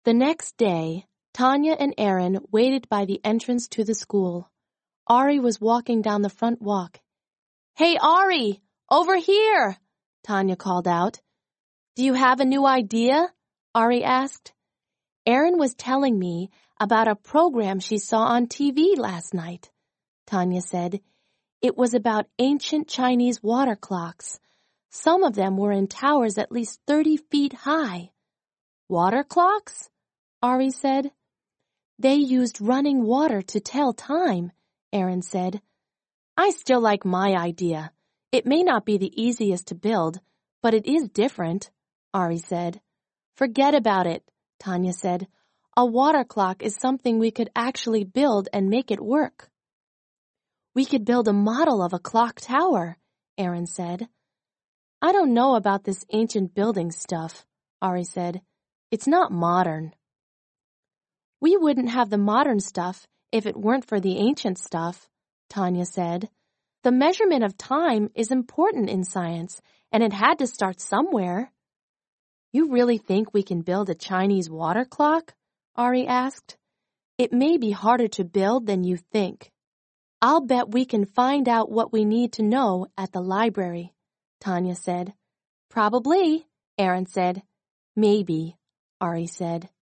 The next day, Tanya and Aaron waited by the entrance to the school. Ari was walking down the front walk. "Hey, Ari, over here!" Tanya called out. "Do you have a new idea?" Ari asked. "Aaron was telling me about a program she saw on TV last night," Tanya said. "It was about ancient Chinese water clocks. Some of them were in towers at least 30 feet high." "Water clocks?" Ari said. "They used running water to tell time," Aaron said. "I still like my idea. It may not be the easiest to build, but it is different," Ari said. "Forget about it," Tanya said. "A water clock is something we could actually build and make it work." "We could build a model of a clock tower," Aaron said. "I don't know about this ancient building stuff," Ari said. "It's not modern." "We wouldn't have the modern stuff if it weren't for the ancient stuff," Tanya said. "The measurement of time is important in science, and it had to start somewhere." "You really think we can build a Chinese water clock?" Ari asked. "It may be harder to build than you think." "I'll bet we can find out what we need to know at the library," Tanya said. "Probably," Aaron said. "Maybe," Ari said.